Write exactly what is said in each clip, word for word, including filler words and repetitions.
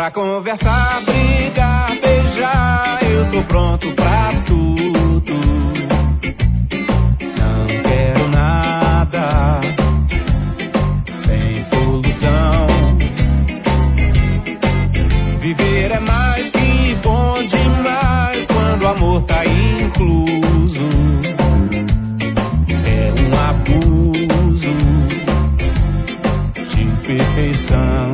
Pra conversar, brigar, beijar, eu tô pronto pra tudo. Não quero nada sem solução. Viver é mais que bom demais quando o amor tá incluso. É um abuso de perfeição.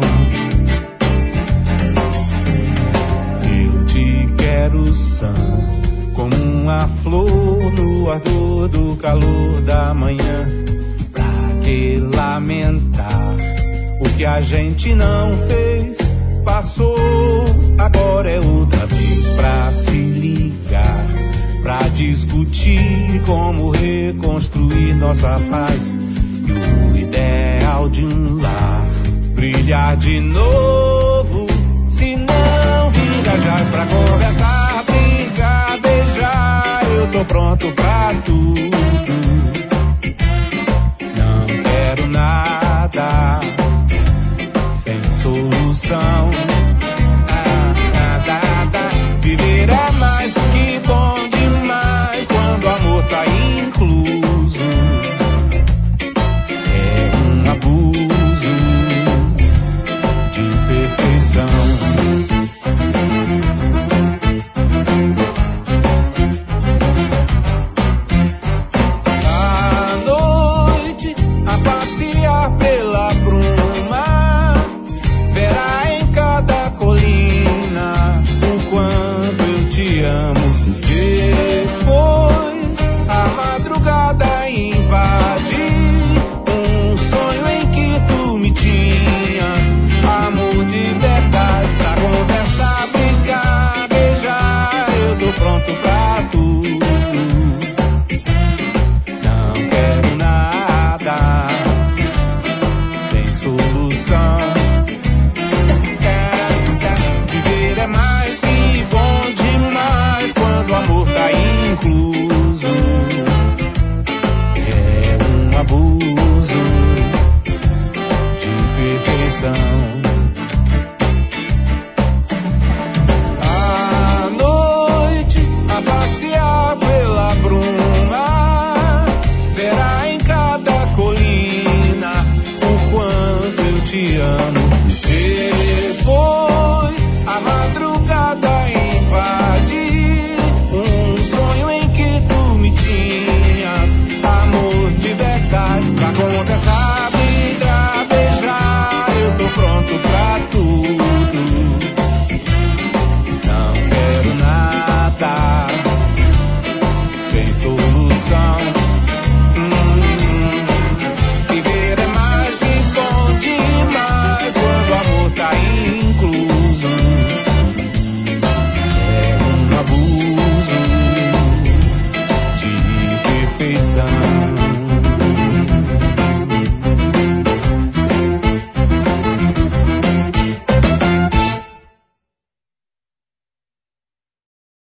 Eu te quero sã, como uma flor no ardor do calor da manhã. Pra que lamentar o que a gente não fez? Passou, agora é outra vez pra se ligar, pra discutir como reconstruir nossa paz e o ideal de um lar brilhar de novo. Se não viajar pra conversar, brincar, beijar, eu tô pronto pra tudo. Não quero nada sem solução.